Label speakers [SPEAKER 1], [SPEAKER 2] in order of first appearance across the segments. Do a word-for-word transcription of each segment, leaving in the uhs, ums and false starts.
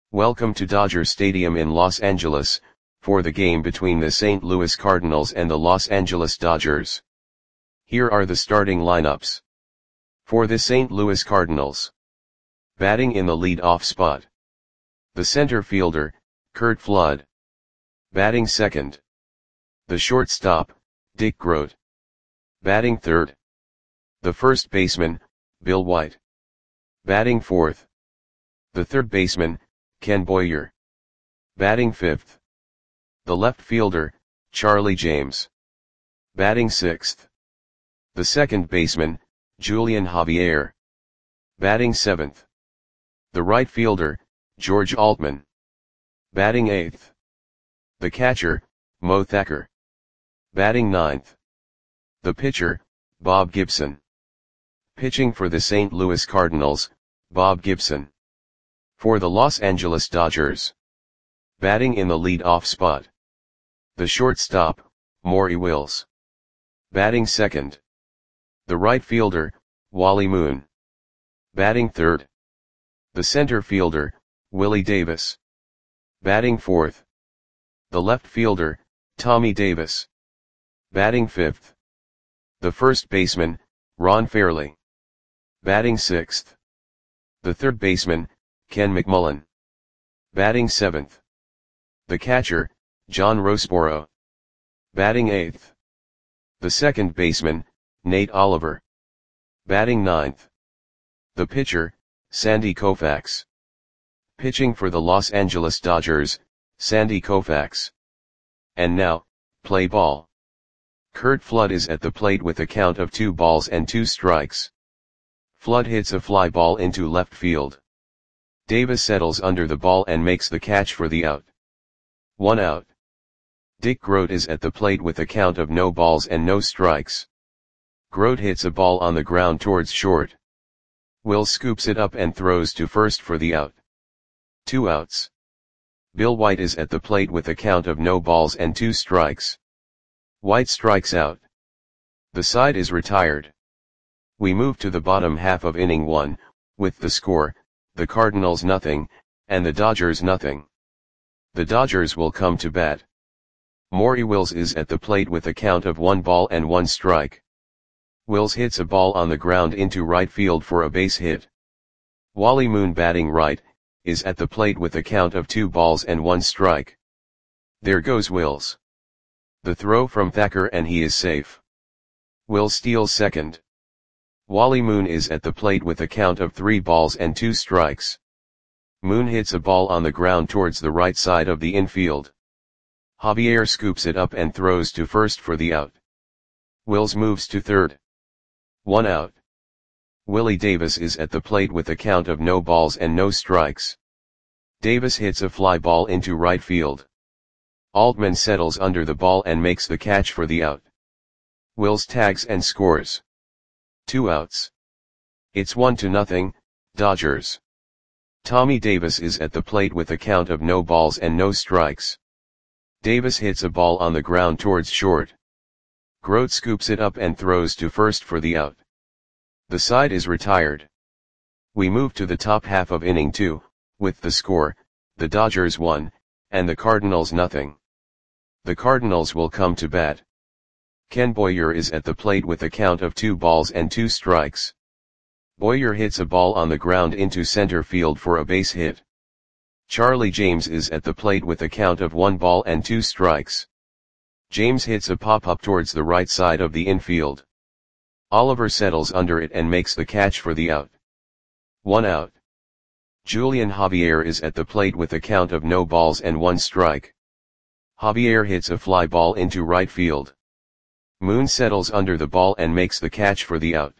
[SPEAKER 1] Welcome to Dodger Stadium in Los Angeles, for the game between the Saint Louis Cardinals and the Los Angeles Dodgers. Here are the starting lineups. For the Saint Louis Cardinals. Batting in the lead-off spot. The center fielder, Curt Flood. Batting second. The shortstop, Dick Groat. Batting third. The first baseman, Bill White. Batting fourth. The third baseman, Ken Boyer. Batting fifth. The left fielder, Charlie James. Batting sixth. The second baseman, Julian Javier. Batting seventh. The right fielder, George Altman. Batting eighth. The catcher, Mo Thacker. Batting ninth. The pitcher, Bob Gibson. Pitching for the Saint Louis Cardinals, Bob Gibson. For the Los Angeles Dodgers. Batting in the lead-off spot. The shortstop, Maury Wills. Batting second. The right fielder, Wally Moon. Batting third. The center fielder, Willie Davis. Batting fourth. The left fielder, Tommy Davis. Batting fifth. The first baseman, Ron Fairly. Batting sixth. The third baseman, Ken McMullen. Batting seventh. The catcher, John Roseboro. Batting eighth. The second baseman, Nate Oliver. Batting ninth. The pitcher, Sandy Koufax. Pitching for the Los Angeles Dodgers, Sandy Koufax. And now, play ball. Curt Flood is at the plate with a count of two balls and two strikes. Flood hits a fly ball into left field. Davis settles under the ball and makes the catch for the out. One out. Dick Groat is at the plate with a count of no balls and no strikes. Groat hits a ball on the ground towards short. Wills scoops it up and throws to first for the out. Two outs. Bill White is at the plate with a count of no balls and two strikes. White strikes out. The side is retired. We move to the bottom half of inning one, with the score, the Cardinals nothing, and the Dodgers nothing. The Dodgers will come to bat. Maury Wills is at the plate with a count of one ball and one strike. Wills hits a ball on the ground into right field for a base hit. Wally Moon, batting right, is at the plate with a count of two balls and one strike. There goes Wills. The throw from Thacker and he is safe. Wills steals second. Wally Moon is at the plate with a count of three balls and two strikes. Moon hits a ball on the ground towards the right side of the infield. Javier scoops it up and throws to first for the out. Wills moves to third. One out. Willie Davis is at the plate with a count of no balls and no strikes. Davis hits a fly ball into right field. Altman settles under the ball and makes the catch for the out. Wills tags and scores. Two outs. It's one to nothing, Dodgers. Tommy Davis is at the plate with a count of no balls and no strikes. Davis hits a ball on the ground towards short. Groat scoops it up and throws to first for the out. The side is retired. We move to the top half of inning two, with the score, the Dodgers one, and the Cardinals nothing. The Cardinals will come to bat. Ken Boyer is at the plate with a count of two balls and two strikes. Boyer hits a ball on the ground into center field for a base hit. Charlie James is at the plate with a count of one ball and two strikes. James hits a pop-up towards the right side of the infield. Oliver settles under it and makes the catch for the out. One out. Julian Javier is at the plate with a count of no balls and one strike. Javier hits a fly ball into right field. Moon settles under the ball and makes the catch for the out.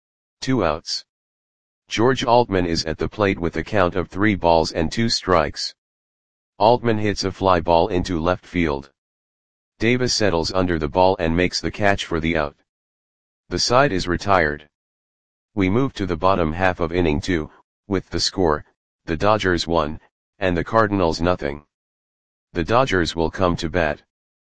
[SPEAKER 1] Two outs. George Altman is at the plate with a count of three balls and two strikes. Altman hits a fly ball into left field. Davis settles under the ball and makes the catch for the out. The side is retired. We move to the bottom half of inning two, with the score, the Dodgers one, and the Cardinals nothing. The Dodgers will come to bat.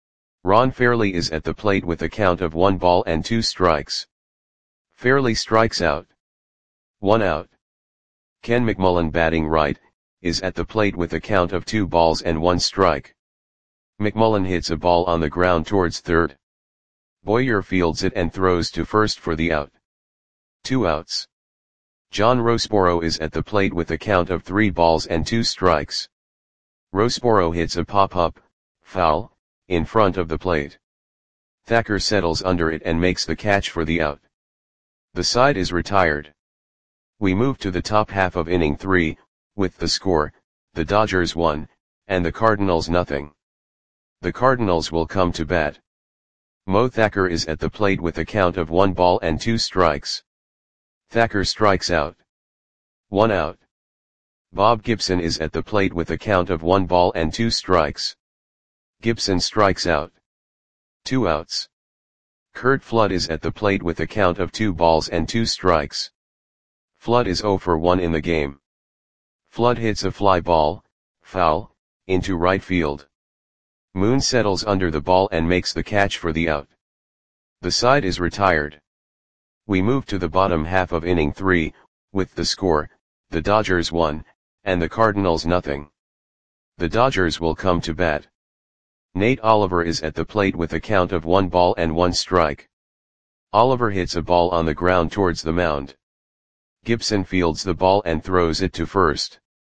[SPEAKER 1] Ron Fairly is at the plate with a count of one ball and two strikes. Fairly strikes out. One out. Ken McMullen, batting right, is at the plate with a count of two balls and one strike. McMullen hits a ball on the ground towards third. Boyer fields it and throws to first for the out. Two outs. John Roseboro is at the plate with a count of three balls and two strikes. Roseboro hits a pop-up, foul, in front of the plate. Thacker settles under it and makes the catch for the out. The side is retired. We move to the top half of inning three, with the score, the Dodgers one, and the Cardinals nothing. The Cardinals will come to bat. Mo Thacker is at the plate with a count of one ball and two strikes. Thacker strikes out. One out. Bob Gibson is at the plate with a count of one ball and two strikes. Gibson strikes out. Two outs. Curt Flood is at the plate with a count of two balls and two strikes. Flood is oh for one in the game. Flood hits a fly ball, foul, into right field. Moon settles under the ball and makes the catch for the out. The side is retired. We move to the bottom half of inning three, with the score, the Dodgers one, and the Cardinals nothing. The Dodgers will come to bat. Nate Oliver is at the plate with a count of one ball and one strike. Oliver hits a ball on the ground towards the mound. Gibson fields the ball and throws it to first.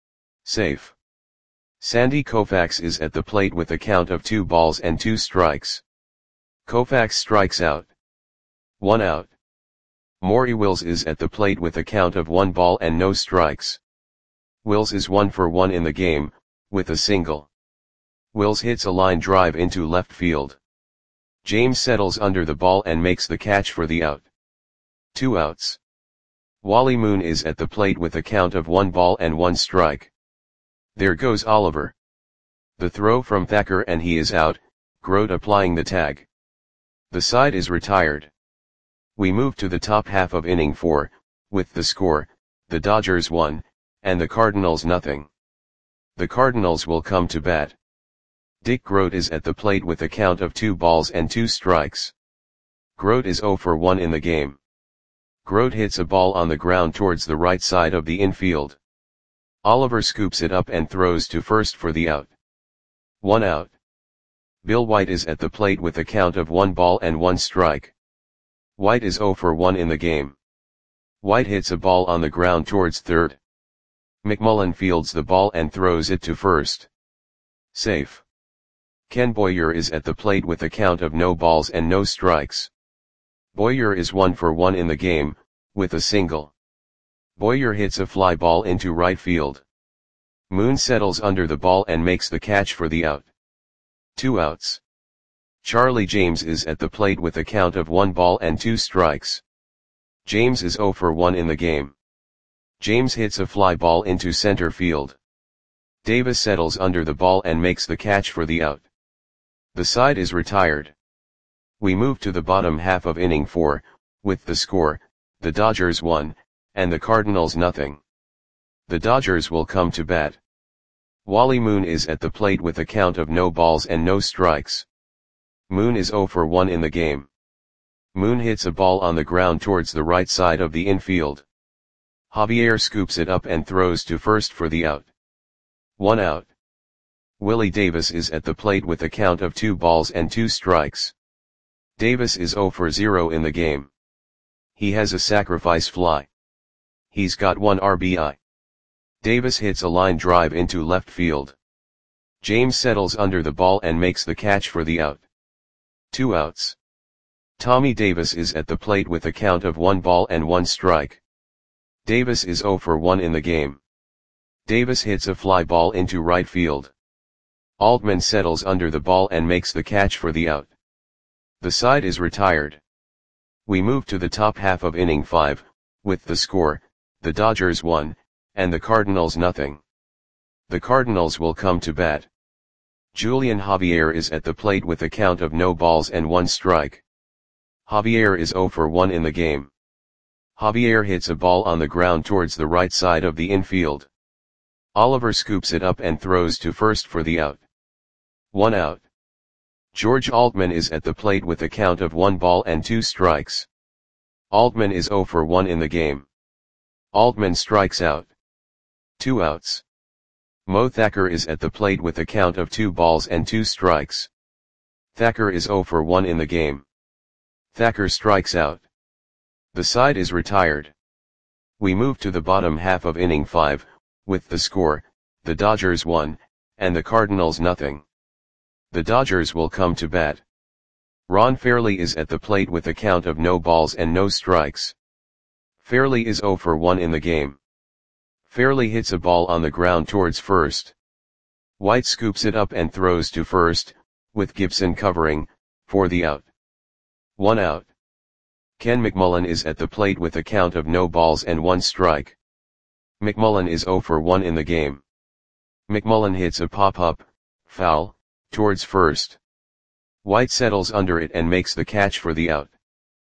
[SPEAKER 1] Safe. Sandy Koufax is at the plate with a count of two balls and two strikes. Koufax strikes out. One out. Maury Wills is at the plate with a count of one ball and no strikes. Wills is one for one in the game, with a single. Wills hits a line drive into left field. James settles under the ball and makes the catch for the out. Two outs. Wally Moon is at the plate with a count of one ball and one strike. There goes Oliver. The throw from Thacker and he is out, Grote applying the tag. The side is retired. We move to the top half of inning four, with the score, the Dodgers one, and the Cardinals nothing. The Cardinals will come to bat. Dick Grote is at the plate with a count of two balls and two strikes. Grote is oh for one in the game. Grote hits a ball on the ground towards the right side of the infield. Oliver scoops it up and throws to first for the out. One out. Bill White is at the plate with a count of one ball and one strike. White is oh for one in the game. White hits a ball on the ground towards third. McMullen fields the ball and throws it to first. Safe. Ken Boyer is at the plate with a count of no balls and no strikes. Boyer is one for one in the game, with a single. Boyer hits a fly ball into right field. Moon settles under the ball and makes the catch for the out. Two outs. Charlie James is at the plate with a count of one ball and two strikes. James is oh for one in the game. James hits a fly ball into center field. Davis settles under the ball and makes the catch for the out. The side is retired. We move to the bottom half of inning four, with the score, the Dodgers one, and the Cardinals nothing. The Dodgers will come to bat. Wally Moon is at the plate with a count of no balls and no strikes. Moon is oh for one in the game. Moon hits a ball on the ground towards the right side of the infield. Javier scoops it up and throws to first for the out. One out. Willie Davis is at the plate with a count of two balls and two strikes. Davis is oh for zero in the game. He has a sacrifice fly. He's got one R B I. Davis hits a line drive into left field. James settles under the ball and makes the catch for the out. Two outs. Tommy Davis is at the plate with a count of one ball and one strike. Davis is oh for one in the game. Davis hits a fly ball into right field. Altman settles under the ball and makes the catch for the out. The side is retired. We move to the top half of inning five, with the score, the Dodgers one, and the Cardinals nothing. The Cardinals will come to bat. Julian Javier is at the plate with a count of no balls and one strike. Javier is oh for one in the game. Javier hits a ball on the ground towards the right side of the infield. Oliver scoops it up and throws to first for the out. One out. George Altman is at the plate with a count of one ball and two strikes. Altman is oh for one in the game. Altman strikes out. Two outs. Mo Thacker is at the plate with a count of two balls and two strikes. Thacker is zero for one in the game. Thacker strikes out. The side is retired. We move to the bottom half of inning five, with the score, the Dodgers one, and the Cardinals nothing. The Dodgers will come to bat. Ron Fairly is at the plate with a count of no balls and no strikes. Fairly is zero for one in the game. Fairly hits a ball on the ground towards first. White scoops it up and throws to first, with Gibson covering, for the out. One out. Ken McMullen is at the plate with a count of no balls and one strike. McMullen is zero for one in the game. McMullen hits a pop-up, foul, towards first. White settles under it and makes the catch for the out.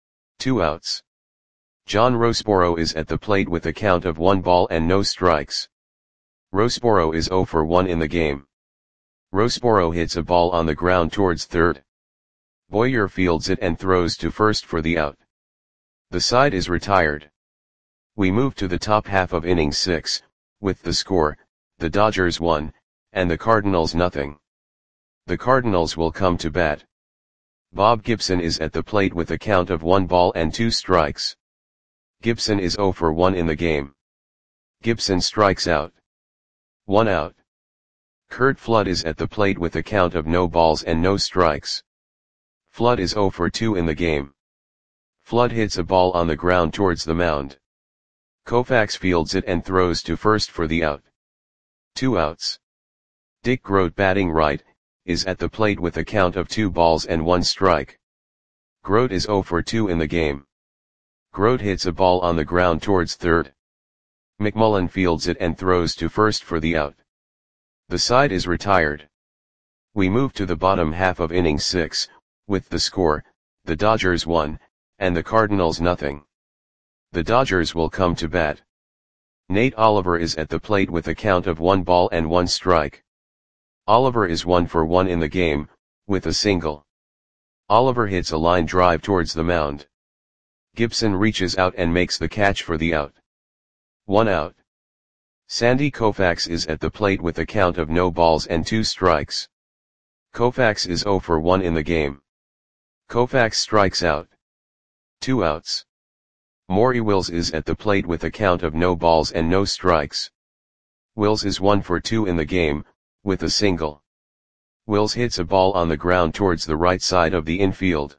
[SPEAKER 1] Two outs. John Roseboro is at the plate with a count of one ball and no strikes. Roseboro is zero for one in the game. Roseboro hits a ball on the ground towards third. Boyer fields it and throws to first for the out. The side is retired. We move to the top half of inning six, with the score, the Dodgers one, and the Cardinals nothing. The Cardinals will come to bat. Bob Gibson is at the plate with a count of one ball and two strikes. Gibson is zero for one in the game. Gibson strikes out. One out. Curt Flood is at the plate with a count of no balls and no strikes. Flood is zero for two in the game. Flood hits a ball on the ground towards the mound. Koufax fields it and throws to first for the out. Two outs. Dick Grote, batting right, is at the plate with a count of two balls and one strike. Grote is zero for two in the game. Grote hits a ball on the ground towards third. McMullen fields it and throws to first for the out. The side is retired. We move to the bottom half of inning six, with the score, the Dodgers one, and the Cardinals nothing. The Dodgers will come to bat. Nate Oliver is at the plate with a count of one ball and one strike. Oliver is one for one in the game, with a single. Oliver hits a line drive towards the mound. Gibson reaches out and makes the catch for the out. One out. Sandy Koufax is at the plate with a count of no balls and two strikes. Koufax is zero for one in the game. Koufax strikes out. Two outs. Maury Wills is at the plate with a count of no balls and no strikes. Wills is one for two in the game, with a single. Wills hits a ball on the ground towards the right side of the infield.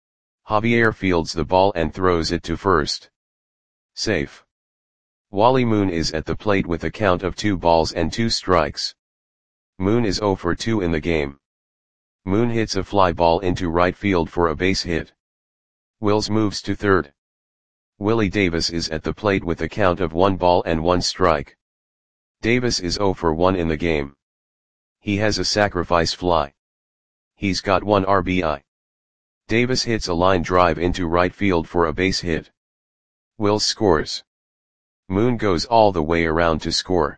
[SPEAKER 1] Javier fields the ball and throws it to first. Safe. Wally Moon is at the plate with a count of two balls and two strikes. Moon is zero for two in the game. Moon hits a fly ball into right field for a base hit. Wills moves to third. Willie Davis is at the plate with a count of one ball and one strike. Davis is zero for one in the game. He has a sacrifice fly. He's got one R B I. Davis hits a line drive into right field for a base hit. Wills scores. Moon goes all the way around to score.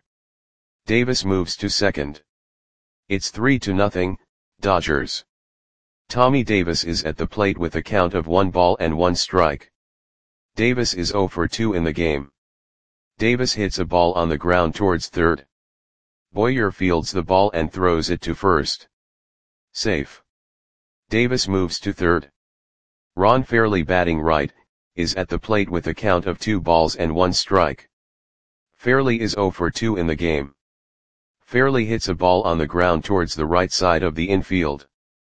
[SPEAKER 1] Davis moves to second. It's three to nothing, Dodgers. Tommy Davis is at the plate with a count of one ball and one strike. Davis is zero for two in the game. Davis hits a ball on the ground towards third. Boyer fields the ball and throws it to first. Safe. Davis moves to third. Ron Fairly, batting right, is at the plate with a count of two balls and one strike. Fairly is zero for two in the game. Fairly hits a ball on the ground towards the right side of the infield.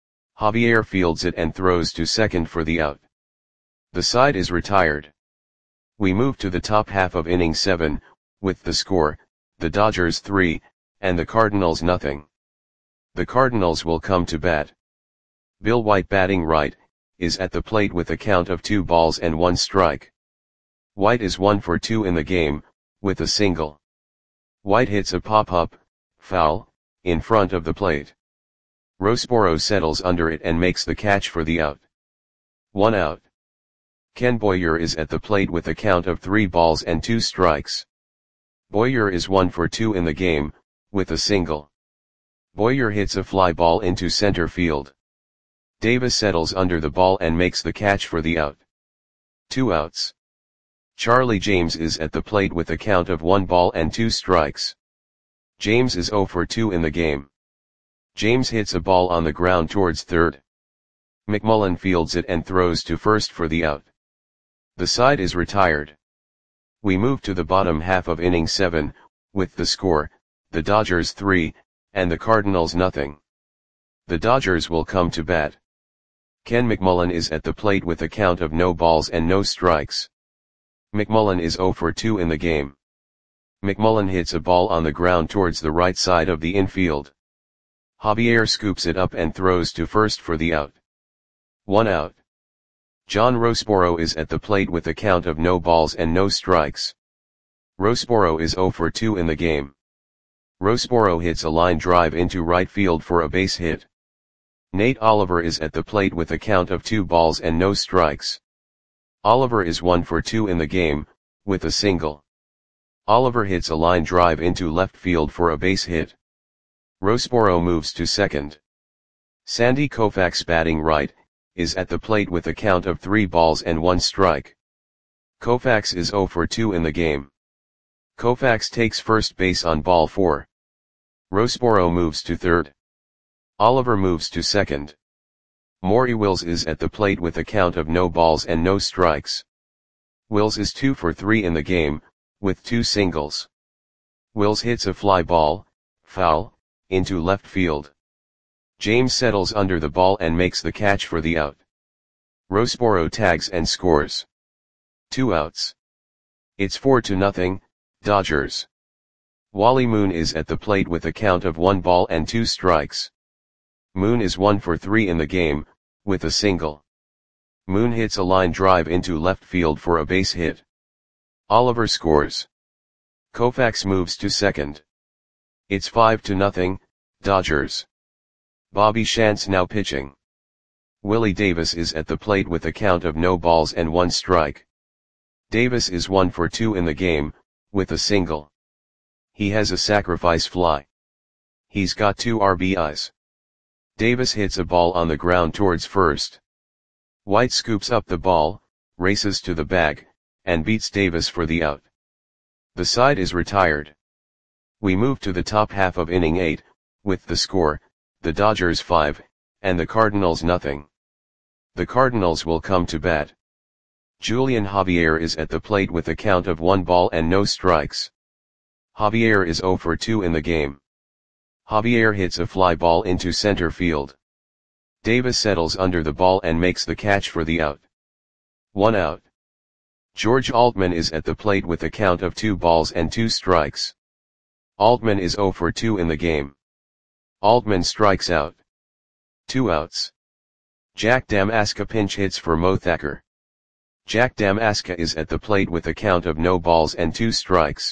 [SPEAKER 1] Javier fields it and throws to second for the out. The side is retired. We move to the top half of inning seven, with the score, the Dodgers three, and the Cardinals nothing. The Cardinals will come to bat. Bill White, batting right, is at the plate with a count of two balls and one strike. White is one for two in the game, with a single. White hits a pop-up, foul, in front of the plate. Roseboro settles under it and makes the catch for the out. One out. Ken Boyer is at the plate with a count of three balls and two strikes. Boyer is one for two in the game, with a single. Boyer hits a fly ball into center field. Davis settles under the ball and makes the catch for the out. Two outs. Charlie James is at the plate with a count of one ball and two strikes. James is zero for two in the game. James hits a ball on the ground towards third. McMullen fields it and throws to first for the out. The side is retired. We move to the bottom half of inning seven, with the score, the Dodgers three, and the Cardinals nothing. The Dodgers will come to bat. Ken McMullen is at the plate with a count of no balls and no strikes. McMullen is zero for two in the game. McMullen hits a ball on the ground towards the right side of the infield. Javier scoops it up and throws to first for the out. One out. John Rosboro is at the plate with a count of no balls and no strikes. Rosboro is zero for two in the game. Rosboro hits a line drive into right field for a base hit. Nate Oliver is at the plate with a count of two balls and no strikes. Oliver is one for two in the game, with a single. Oliver hits a line drive into left field for a base hit. Rosboro moves to second. Sandy Koufax, batting right, is at the plate with a count of three balls and one strike. Koufax is zero for two in the game. Koufax takes first base on ball four. Rosboro moves to third. Oliver moves to second. Maury Wills is at the plate with a count of no balls and no strikes. Wills is two for three in the game, with two singles. Wills hits a fly ball, foul, into left field. James settles under the ball and makes the catch for the out. Rosboro tags and scores. Two outs. It's four to nothing, Dodgers. Wally Moon is at the plate with a count of one ball and two strikes. Moon is one for three in the game, with a single. Moon hits a line drive into left field for a base hit. Oliver scores. Koufax moves to second. It's five to nothing, Dodgers. Bobby Shantz now pitching. Willie Davis is at the plate with a count of no balls and one strike. Davis is one for two in the game, with a single. He has a sacrifice fly. He's got two R B Is. Davis hits a ball on the ground towards first. White scoops up the ball, races to the bag, and beats Davis for the out. The side is retired. We move to the top half of inning eight, with the score, the Dodgers five, and the Cardinals nothing. The Cardinals will come to bat. Julian Javier is at the plate with a count of one ball and no strikes. Javier is zero for two in the game. Javier hits a fly ball into center field. Davis settles under the ball and makes the catch for the out. One out. George Altman is at the plate with a count of two balls and two strikes. Altman is zero for two in the game. Altman strikes out. Two outs. Jack Damaska pinch hits for Mo Thacker. Jack Damaska is at the plate with a count of no balls and two strikes.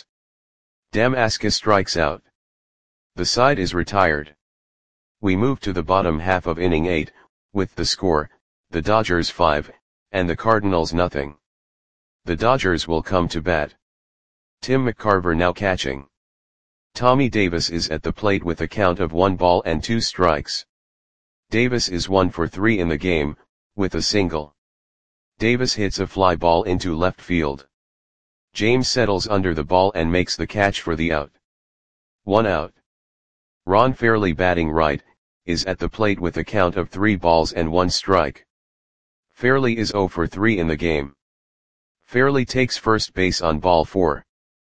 [SPEAKER 1] Damaska strikes out. The side is retired. We move to the bottom half of inning eight, with the score, the Dodgers five, and the Cardinals nothing. The Dodgers will come to bat. Tim McCarver now catching. Tommy Davis is at the plate with a count of one ball and two strikes. Davis is one for three in the game, with a single. Davis hits a fly ball into left field. James settles under the ball and makes the catch for the out. One out. Ron Fairley, batting right, is at the plate with a count of three balls and one strike. Fairley is zero for three in the game. Fairley takes first base on ball four.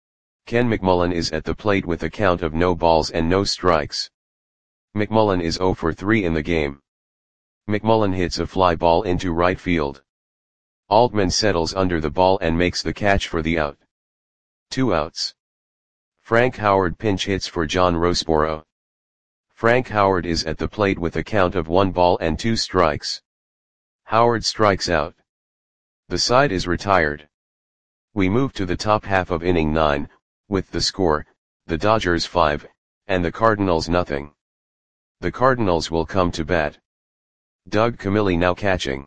[SPEAKER 1] Ken McMullen is at the plate with a count of no balls and no strikes. McMullen is zero for three in the game. McMullen hits a fly ball into right field. Altman settles under the ball and makes the catch for the out. Two outs. Frank Howard pinch hits for John Rosboro. Frank Howard is at the plate with a count of one ball and two strikes. Howard strikes out. The side is retired. We move to the top half of inning nine, with the score, the Dodgers five, and the Cardinals nothing. The Cardinals will come to bat. Doug Camilli now catching.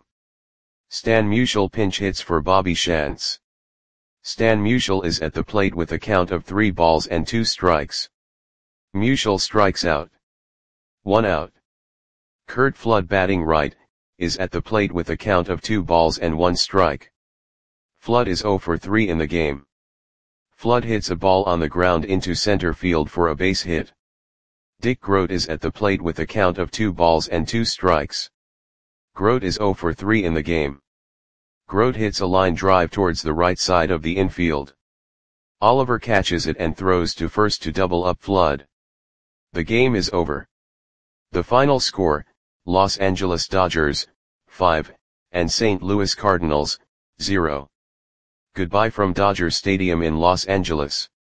[SPEAKER 1] Stan Musial pinch hits for Bobby Shantz. Stan Musial is at the plate with a count of three balls and two strikes. Musial strikes out. One out. Curt Flood, batting right, is at the plate with a count of two balls and one strike. Flood is zero for three in the game. Flood hits a ball on the ground into center field for a base hit. Dick Groat is at the plate with a count of two balls and two strikes. Groat is zero for three in the game. Groat hits a line drive towards the right side of the infield. Oliver catches it and throws to first to double up Flood. The game is over. The final score, Los Angeles Dodgers, five, and Saint Louis Cardinals, zero. Goodbye from Dodger Stadium in Los Angeles.